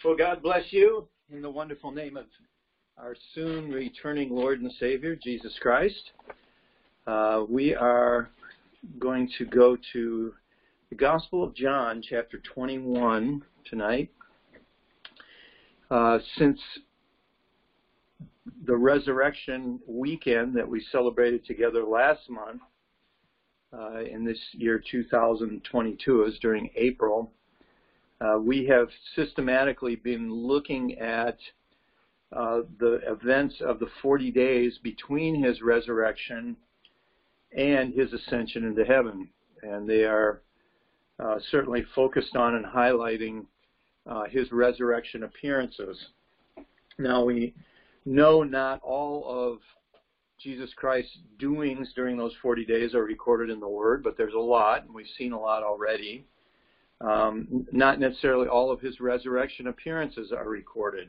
Well, God bless you in the wonderful name of our soon returning Lord and Savior, Jesus Christ. We are going to go to the Gospel of John, chapter 21 tonight. Since the resurrection weekend that we celebrated together last month, in this year 2022, is during April, we have systematically been looking at the events of the 40 days between his resurrection and his ascension into heaven. And they are certainly focused on and highlighting his resurrection appearances. Now, we know not all of Jesus Christ's doings during those 40 days are recorded in the Word, but there's a lot, and we've seen a lot already. Not necessarily all of his resurrection appearances are recorded,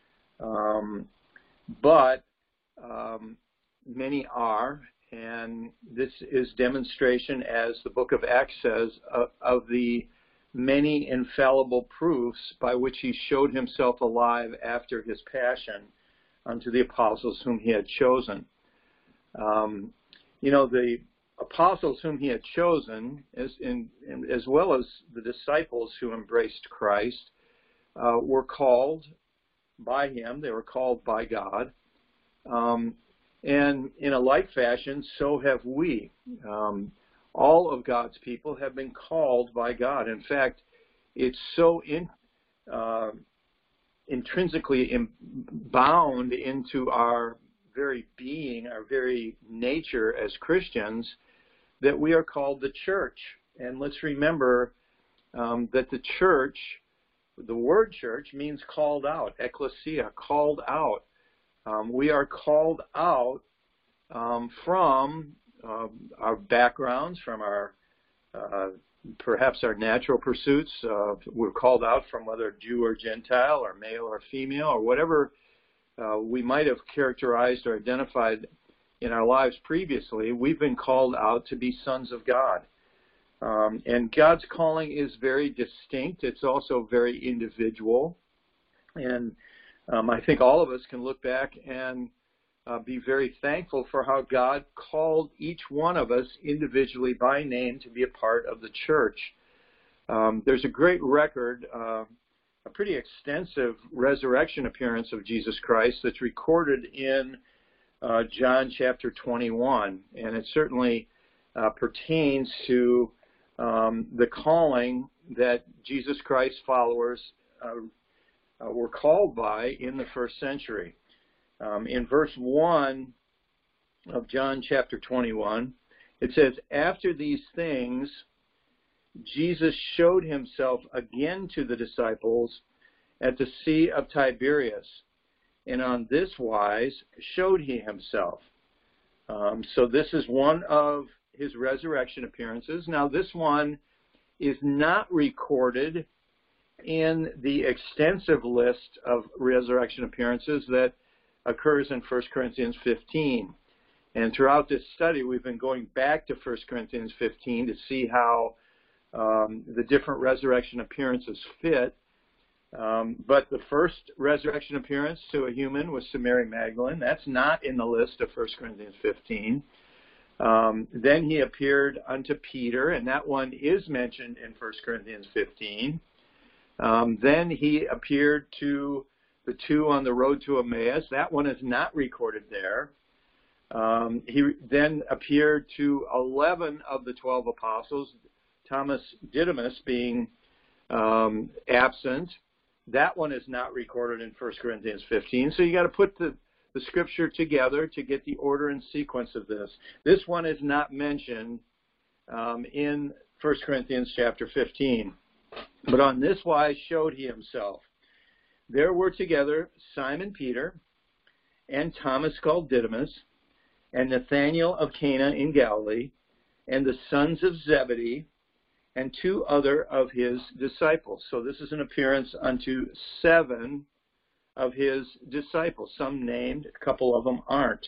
but many are, and this is demonstration, as the book of Acts says, of the many infallible proofs by which he showed himself alive after his passion unto the apostles whom he had chosen. The apostles whom he had chosen, as well as the disciples who embraced Christ, were called by him. They were called by God. And in a like fashion, so have we. All of God's people have been called by God. In fact, it's so intrinsically bound into our very being, our very nature as Christians, that we are called the church. And let's remember that the church, the word church, means called out, ecclesia, called out. We are called out from our backgrounds, from our perhaps our natural pursuits. We're called out from whether Jew or Gentile or male or female or whatever we might have characterized or identified in our lives previously. We've been called out to be sons of God. And God's calling is very distinct. It's also very individual. And I think all of us can look back and be very thankful for how God called each one of us individually by name to be a part of the church. There's a great record, a pretty extensive resurrection appearance of Jesus Christ that's recorded in John chapter 21, and it certainly pertains to the calling that Jesus Christ's followers were called by in the first century. In verse 1 of John chapter 21, it says, "After these things, Jesus showed himself again to the disciples at the Sea of Tiberias, and on this wise showed he himself." So this is one of his resurrection appearances. Now, this one is not recorded in the extensive list of resurrection appearances that occurs in 1 Corinthians 15. And throughout this study, we've been going back to 1 Corinthians 15 to see how the different resurrection appearances fit. But the first resurrection appearance to a human was to Mary Magdalene. That's not in the list of 1 Corinthians 15. Then he appeared unto Peter, and that one is mentioned in 1 Corinthians 15. Then he appeared to the two on the road to Emmaus. That one is not recorded there. He then appeared to 11 of the 12 apostles, Thomas Didymus being absent. That one is not recorded in 1 Corinthians 15. So you got to put the scripture together to get the order and sequence of this. This one is not mentioned in 1 Corinthians chapter 15. But on this wise showed he himself. There were together Simon Peter, and Thomas called Didymus, and Nathanael of Cana in Galilee, and the sons of Zebedee, and two other of his disciples. So this is an appearance unto 7 of his disciples. Some named, a couple of them aren't.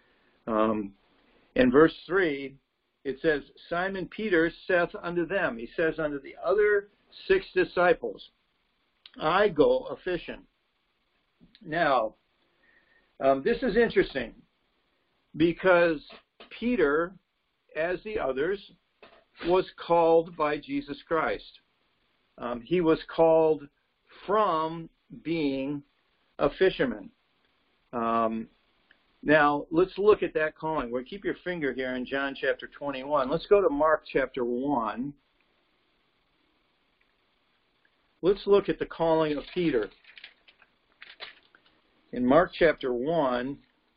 In verse 3, it says, Simon Peter saith unto them, he says unto the other 6 disciples, I go a-fishing. Now, this is interesting because Peter, as the others, was called by Jesus Christ. He was called from being a fisherman. Now, let's look at that calling. Well, keep your finger here in John chapter 21. Let's go to Mark chapter 1. Let's look at the calling of Peter. In Mark chapter 1,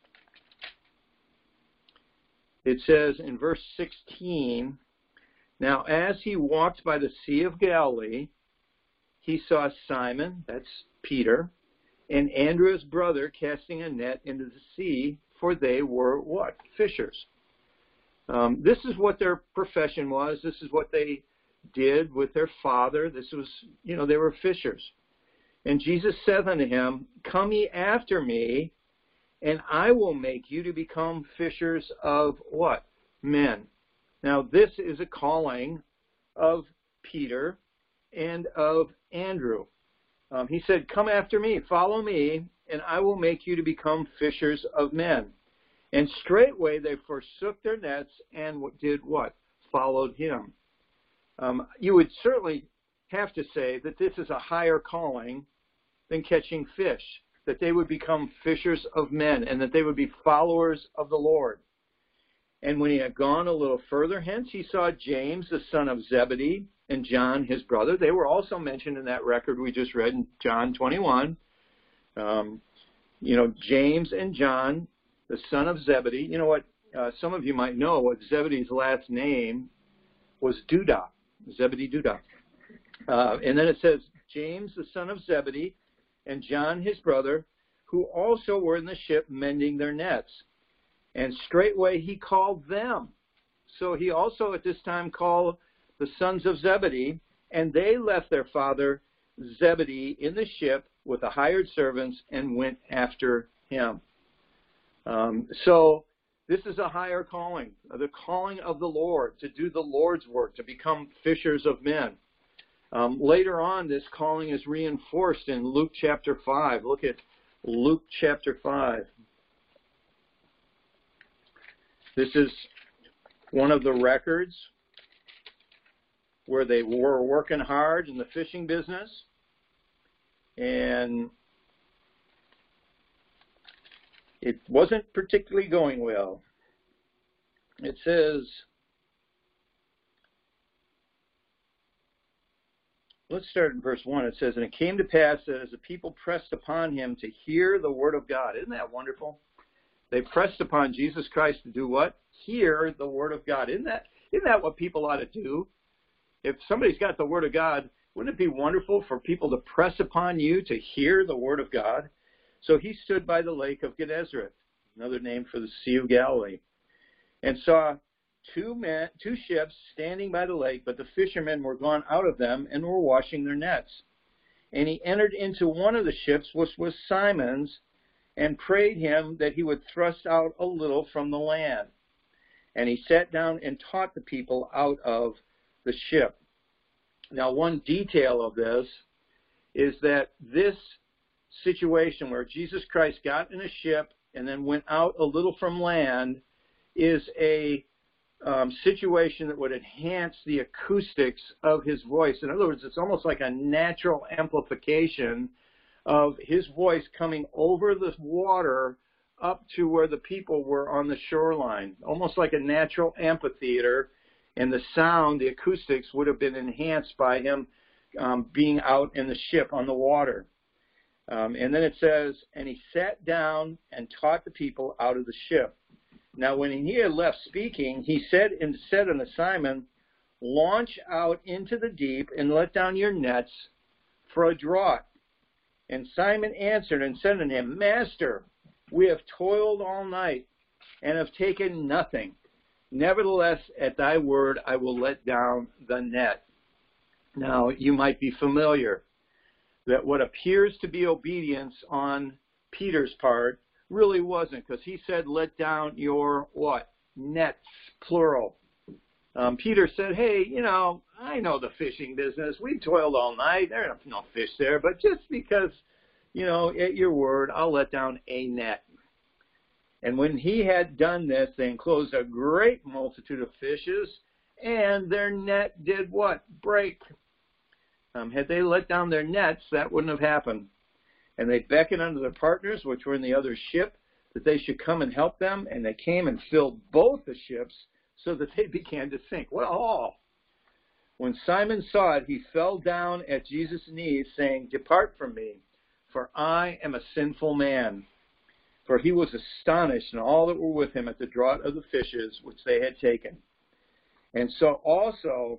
it says in verse 16, "Now as he walked by the Sea of Galilee, he saw Simon," that's Peter, "and Andrew his brother casting a net into the sea, for they were" what? Fishers. This is what their profession was. This is what they did with their father. This was, they were fishers. And Jesus said unto him, "Come ye after me, and I will make you to become fishers of" what? Men. Now, this is a calling of Peter and of Andrew. He said, "Come after me, follow me, and I will make you to become fishers of men." And straightway they forsook their nets and did what? Followed him. You would certainly have to say that this is a higher calling than catching fish, that they would become fishers of men and that they would be followers of the Lord. And when he had gone a little further hence, he saw James, the son of Zebedee, and John, his brother. They were also mentioned in that record we just read in John 21. James and John, the son of Zebedee. You know what? Some of you might know what Zebedee's last name was Duda, Zebedee Duda. And then it says, James, the son of Zebedee, and John, his brother, who also were in the ship mending their nets. And straightway he called them. So he also at this time called the sons of Zebedee, and they left their father Zebedee in the ship with the hired servants and went after him. So this is a higher calling, the calling of the Lord, to do the Lord's work, to become fishers of men. Later on, this calling is reinforced in Luke chapter 5. Look at Luke chapter 5. This is one of the records where they were working hard in the fishing business. And it wasn't particularly going well. It says, let's start in verse 1. It says, "And it came to pass that as the people pressed upon him to hear the word of God." Isn't that wonderful? They pressed upon Jesus Christ to do what? Hear the word of God. Isn't that what people ought to do? If somebody's got the word of God, wouldn't it be wonderful for people to press upon you to hear the word of God? So he stood by the lake of Gennesaret, another name for the Sea of Galilee, and saw two ships standing by the lake, but the fishermen were gone out of them and were washing their nets. And he entered into one of the ships, which was Simon's, and prayed him that he would thrust out a little from the land. And he sat down and taught the people out of the ship. Now, one detail of this is that this situation where Jesus Christ got in a ship and then went out a little from land is a situation that would enhance the acoustics of his voice. In other words, it's almost like a natural amplification of his voice coming over the water up to where the people were on the shoreline, almost like a natural amphitheater, and the sound, the acoustics, would have been enhanced by him being out in the ship on the water. And then it says, "And he sat down and taught the people out of the ship. Now when he had left speaking, he said unto Simon, Launch out into the deep and let down your nets for a draught. And Simon answered and said unto him, Master, we have toiled all night and have taken nothing. Nevertheless, at thy word, I will let down the net." Now, you might be familiar that what appears to be obedience on Peter's part really wasn't, because he said, let down your what? Nets, plural. Peter said, hey, I know the fishing business. We've toiled all night. There are no fish there. But just because, at your word, I'll let down a net. And when he had done this, they enclosed a great multitude of fishes, and their net did what? Break. Had they let down their nets, that wouldn't have happened. And they beckoned unto their partners, which were in the other ship, that they should come and help them. And they came and filled both the ships, so that they began to sink. What a haul! When Simon saw it, he fell down at Jesus' knees, saying, Depart from me, for I am a sinful man. For he was astonished, and all that were with him, at the draught of the fishes which they had taken. And so also,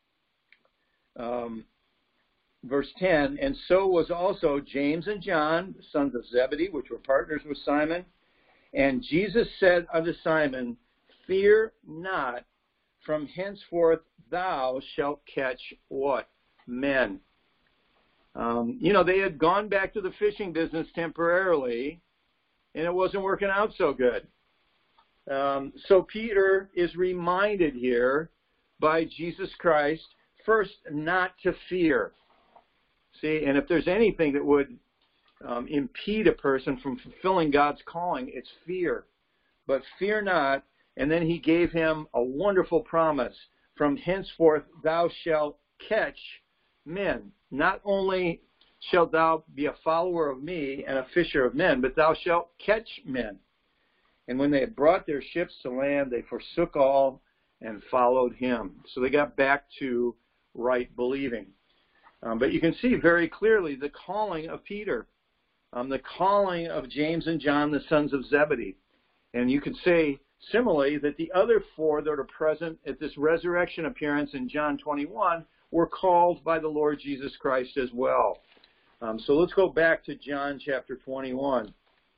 verse 10, and so was also James and John, the sons of Zebedee, which were partners with Simon. And Jesus said unto Simon, Fear not, from henceforth thou shalt catch what? Men. They had gone back to the fishing business temporarily, and it wasn't working out so good. So Peter is reminded here by Jesus Christ, first, not to fear. See, and if there's anything that would impede a person from fulfilling God's calling, it's fear. But fear not. And then he gave him a wonderful promise. From henceforth thou shalt catch men. Not only shalt thou be a follower of me and a fisher of men, but thou shalt catch men. And when they had brought their ships to land, they forsook all and followed him. So they got back to right believing. But you can see very clearly the calling of Peter, the calling of James and John, the sons of Zebedee. And you could say similarly that the other four that are present at this resurrection appearance in John 21 were called by the Lord Jesus Christ as well. So let's go back to John chapter 21.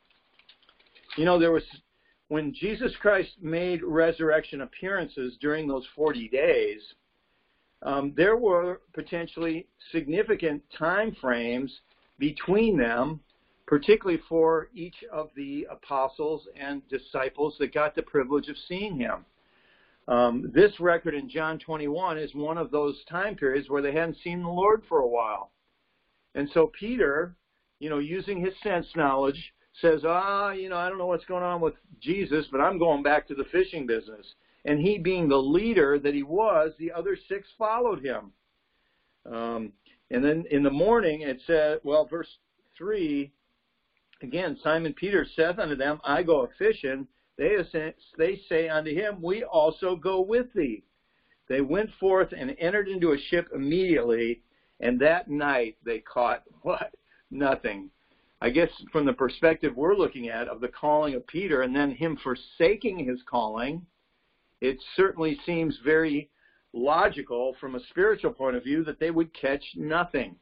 When Jesus Christ made resurrection appearances during those 40 days, there were potentially significant time frames between them, particularly for each of the apostles and disciples that got the privilege of seeing him. This record in John 21 is one of those time periods where they hadn't seen the Lord for a while. And so Peter, using his sense knowledge, says, I don't know what's going on with Jesus, but I'm going back to the fishing business. And he, being the leader that he was, the other six followed him. And then in the morning it said, verse 3, again, Simon Peter saith unto them, I go a-fishing. They say unto him, We also go with thee. They went forth and entered into a ship immediately, and that night they caught what? Nothing. I guess from the perspective we're looking at of the calling of Peter and then him forsaking his calling, it certainly seems very logical from a spiritual point of view that they would catch nothing.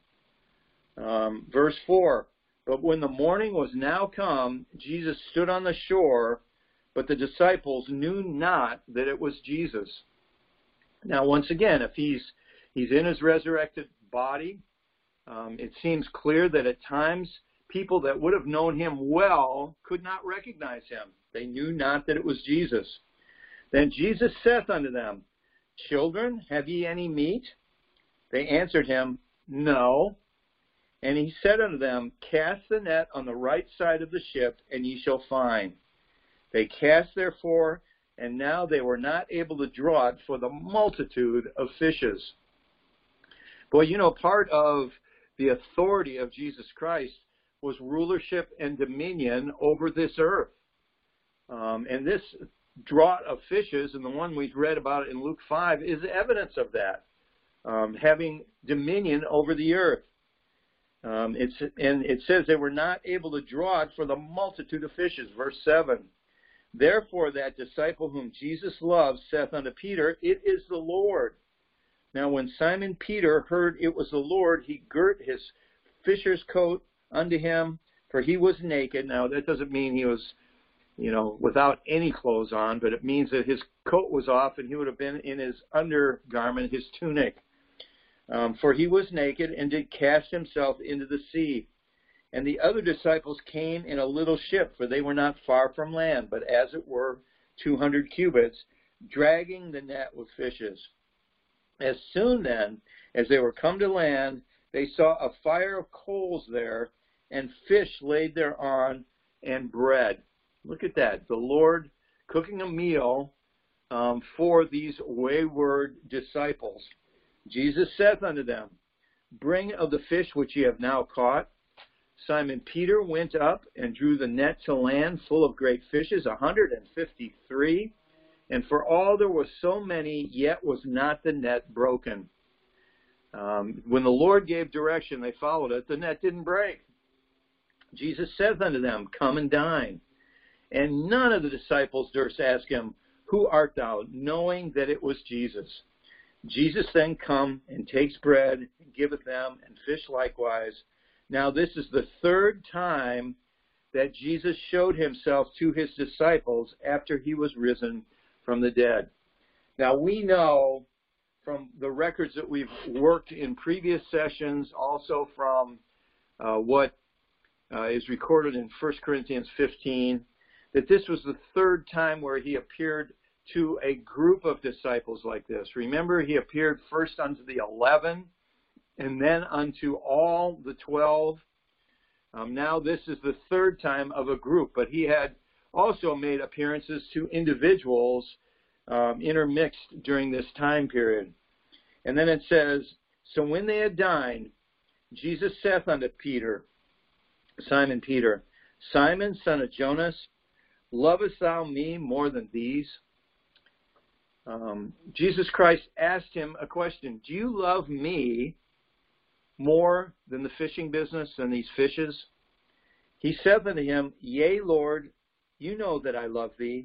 Verse 4, But when the morning was now come, Jesus stood on the shore, but the disciples knew not that it was Jesus. Now, once again, if he's in his resurrected body, it seems clear that at times people that would have known him well could not recognize him. They knew not that it was Jesus. Then Jesus saith unto them, Children, have ye any meat? They answered him, No. And he said unto them, Cast the net on the right side of the ship, and ye shall find. They cast therefore, and now they were not able to draw it for the multitude of fishes. Boy, part of the authority of Jesus Christ was rulership and dominion over this earth. And this draught of fishes, and the one we've read about in Luke 5, is evidence of that, having dominion over the earth. It says they were not able to draw it for the multitude of fishes. Verse 7, Therefore that disciple whom Jesus loved saith unto Peter, It is the Lord. Now when Simon Peter heard it was the Lord, he girt his fisher's coat unto him, for he was naked. Now that doesn't mean he was, without any clothes on, but it means that his coat was off and he would have been in his undergarment, his tunic. For he was naked and did cast himself into the sea. And the other disciples came in a little ship, for they were not far from land, but as it were 200 cubits, dragging the net with fishes. As soon then as they were come to land, they saw a fire of coals there, and fish laid thereon, and bread. Look at that. The Lord cooking a meal for these wayward disciples. Jesus saith unto them, Bring of the fish which ye have now caught. Simon Peter went up and drew the net to land full of great fishes, 153. And for all there were so many, yet was not the net broken. When the Lord gave direction, they followed it. The net didn't break. Jesus saith unto them, Come and dine. And none of the disciples durst ask him, Who art thou? Knowing that it was Jesus. Jesus then come and takes bread and giveth them, and fish likewise. Now this is the third time that Jesus showed himself to his disciples after he was risen from the dead. Now we know from the records that we've worked in previous sessions, also from what is recorded in 1 Corinthians 15, that this was the third time where he appeared to a group of disciples like this. Remember, he appeared first unto the 11, and then unto all the 12. Now this is the third time of a group, but he had also made appearances to individuals intermixed during this time period. And then it says, So when they had dined, Jesus saith unto Peter, Simon Peter, Simon, son of Jonas, lovest thou me more than these? Jesus Christ asked him a question. Do you love me more than the fishing business, than these fishes? He said unto him, Yea, Lord, you know that I love thee.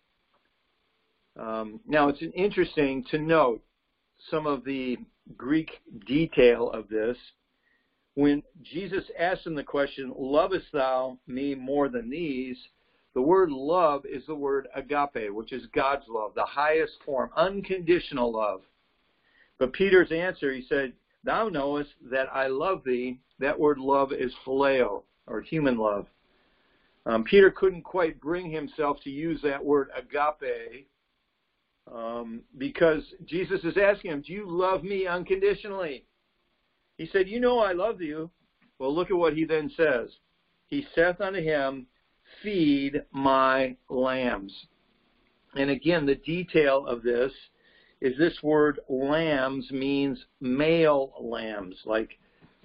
Now it's interesting to note some of the Greek detail of this. When Jesus asked him the question, Lovest thou me more than these? The word love is the word agape, which is God's love, the highest form, unconditional love. But Peter's answer, he said, Thou knowest that I love thee. That word love is phileo, or human love. Peter couldn't quite bring himself to use that word agape because Jesus is asking him, do you love me unconditionally? He said, you know I love you. Well, look at what he then says. He saith unto him, Feed my lambs. And again, the detail of this is this word lambs means male lambs, like,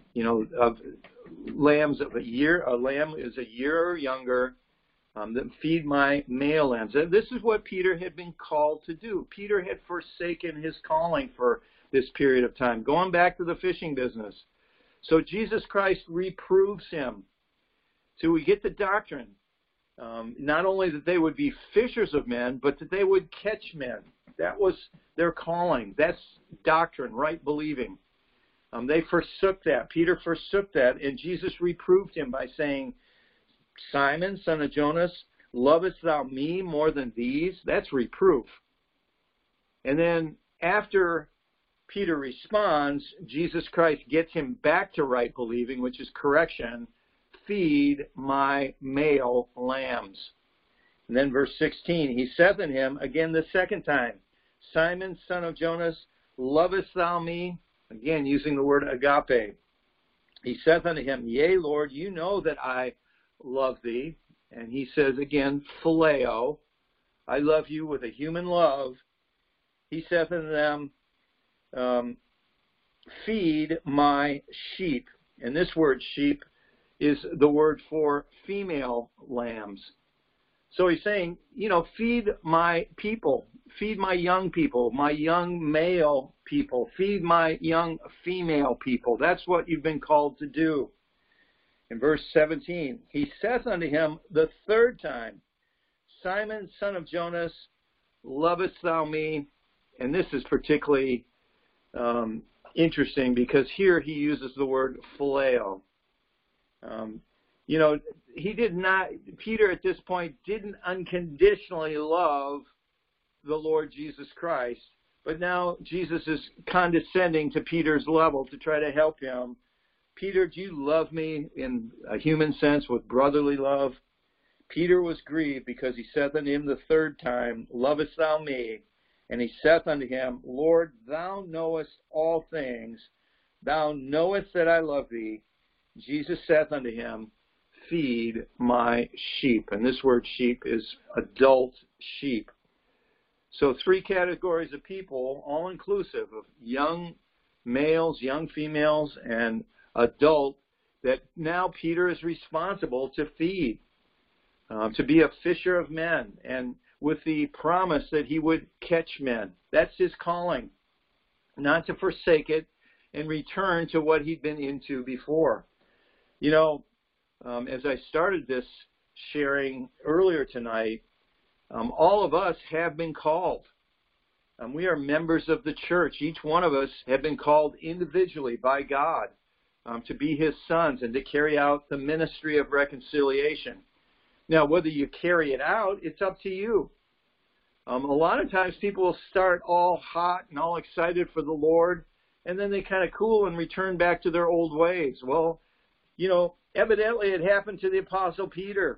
lambs of a year. A lamb is a year or younger. That feed my male lambs. And this is what Peter had been called to do. Peter had forsaken his calling for this period of time, going back to the fishing business. So Jesus Christ reproves him. So we get the doctrine. Not only that they would be fishers of men, but that they would catch men. That was their calling. That's doctrine, right believing. They forsook that. Peter forsook that, and Jesus reproved him by saying, Simon, son of Jonas, lovest thou me more than these? That's reproof. And then after Peter responds, Jesus Christ gets him back to right believing, which is correction. Feed my male lambs. And then verse 16, he saith unto him again the second time, Simon, son of Jonas, lovest thou me? Again, using the word agape. He saith unto him, Yea, Lord, you know that I love thee. And he says again, phileo, I love you with a human love. He saith unto them, feed my sheep. And this word sheep is the word for female lambs. So he's saying, feed my people, feed my young people, my young male people, feed my young female people. That's what you've been called to do. In verse 17, he saith unto him the third time, Simon, son of Jonas, lovest thou me? And this is particularly interesting because here he uses the word phileo. Peter at this point didn't unconditionally love the Lord Jesus Christ, but now Jesus is condescending to Peter's level to try to help him. Peter, do you love me in a human sense with brotherly love? Peter was grieved because he said unto him the third time, lovest thou me? And he saith unto him, Lord, thou knowest all things. Thou knowest that I love thee. Jesus saith unto him, feed my sheep. And this word sheep is adult sheep. So 3 categories of people, all inclusive of young males, young females, and adult, that now Peter is responsible to feed, to be a fisher of men, and with the promise that he would catch men. That's his calling, not to forsake it and return to what he'd been into before. You know, as I started this sharing earlier tonight, all of us have been called. We are members of the church. Each one of us have been called individually by God to be his sons and to carry out the ministry of reconciliation. Now, whether you carry it out, it's up to you. A lot of times people will start all hot and all excited for the Lord, and then they kind of cool and return back to their old ways. Well, you know, evidently it happened to the Apostle Peter.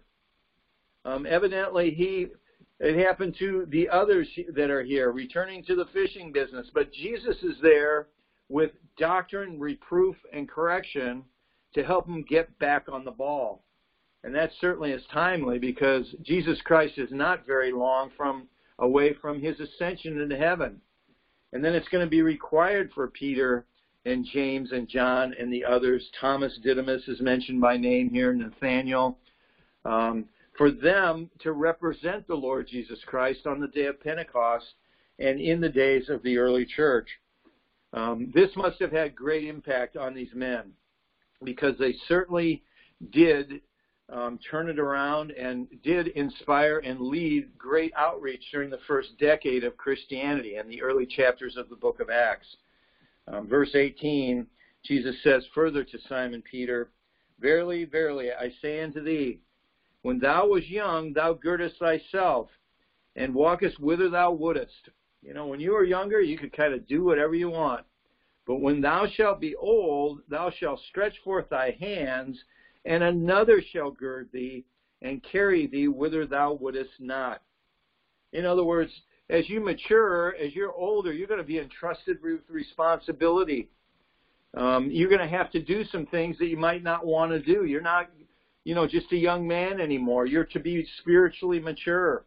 Evidently it happened to the others that are here, returning to the fishing business. But Jesus is there with doctrine, reproof, and correction to help them get back on the ball. And that certainly is timely, because Jesus Christ is not very long away from his ascension into heaven. And then it's going to be required for Peter and James and John and the others. Thomas Didymus is mentioned by name here, Nathaniel, for them to represent the Lord Jesus Christ on the day of Pentecost and in the days of the early church. This must have had great impact on these men, because they certainly did turn it around and did inspire and lead great outreach during the first decade of Christianity and the early chapters of the book of Acts. Verse 18, Jesus says further to Simon Peter, Verily, verily, I say unto thee, when thou wast young, thou girdest thyself, and walkest whither thou wouldest. You know, when you were younger, you could kind of do whatever you want. But when thou shalt be old, thou shalt stretch forth thy hands, and another shall gird thee, and carry thee whither thou wouldest not. In other words, as you mature, as you're older, you're going to be entrusted with responsibility. You're going to have to do some things that you might not want to do. You're not, just a young man anymore. You're to be spiritually mature.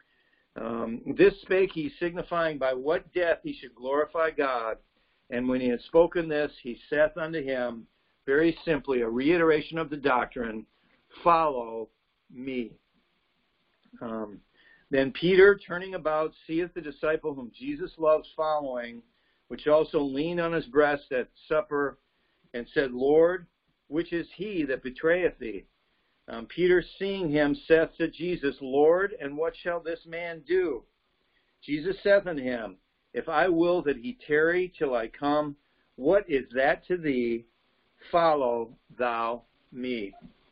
This spake he, signifying by what death he should glorify God. And when he had spoken this, he saith unto him, very simply, a reiteration of the doctrine, follow me. Then Peter, turning about, seeth the disciple whom Jesus loves following, which also leaned on his breast at supper, and said, Lord, which is he that betrayeth thee? Peter, seeing him, saith to Jesus, Lord, and what shall this man do? Jesus saith unto him, If I will that he tarry till I come, what is that to thee? Follow thou me.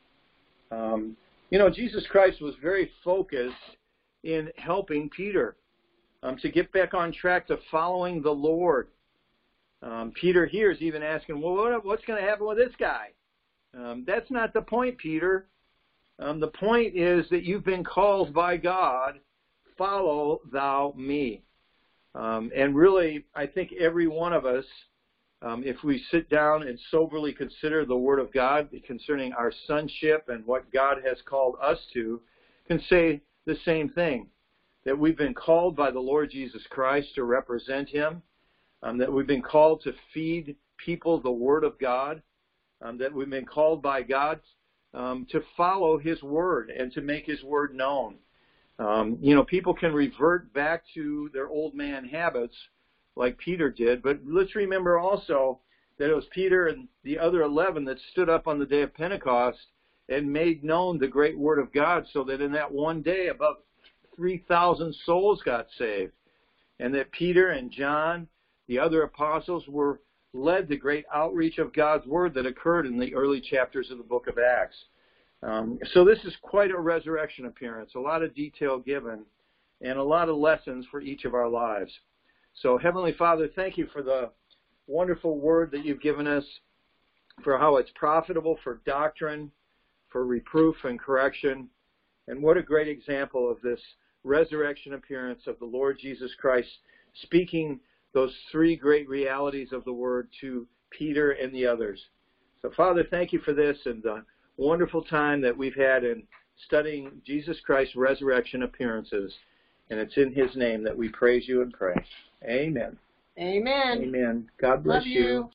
Jesus Christ was very focused in helping Peter to get back on track to following the Lord. Peter here is even asking, well, what's going to happen with this guy? That's not the point, Peter. The point is that you've been called by God, follow thou me. And really, I think every one of us, if we sit down and soberly consider the Word of God concerning our sonship and what God has called us to, can say the same thing, that we've been called by the Lord Jesus Christ to represent him, that we've been called to feed people the Word of God, that we've been called by God to follow his Word and to make his Word known. People can revert back to their old man habits like Peter did, but let's remember also that it was Peter and the other 11 that stood up on the day of Pentecost and made known the great Word of God, so that in that one day about 3,000 souls got saved, and that Peter and John, the other apostles, led the great outreach of God's Word that occurred in the early chapters of the book of Acts. So this is quite a resurrection appearance, a lot of detail given, and a lot of lessons for each of our lives. So Heavenly Father, thank you for the wonderful Word that you've given us, for how it's profitable for doctrine, for reproof and correction, and what a great example of this resurrection appearance of the Lord Jesus Christ speaking those three great realities of the Word to Peter and the others. So, Father, thank you for this and the wonderful time that we've had in studying Jesus Christ's resurrection appearances. And it's in His name that we praise you and pray. Amen. Amen. Amen. God bless Love you.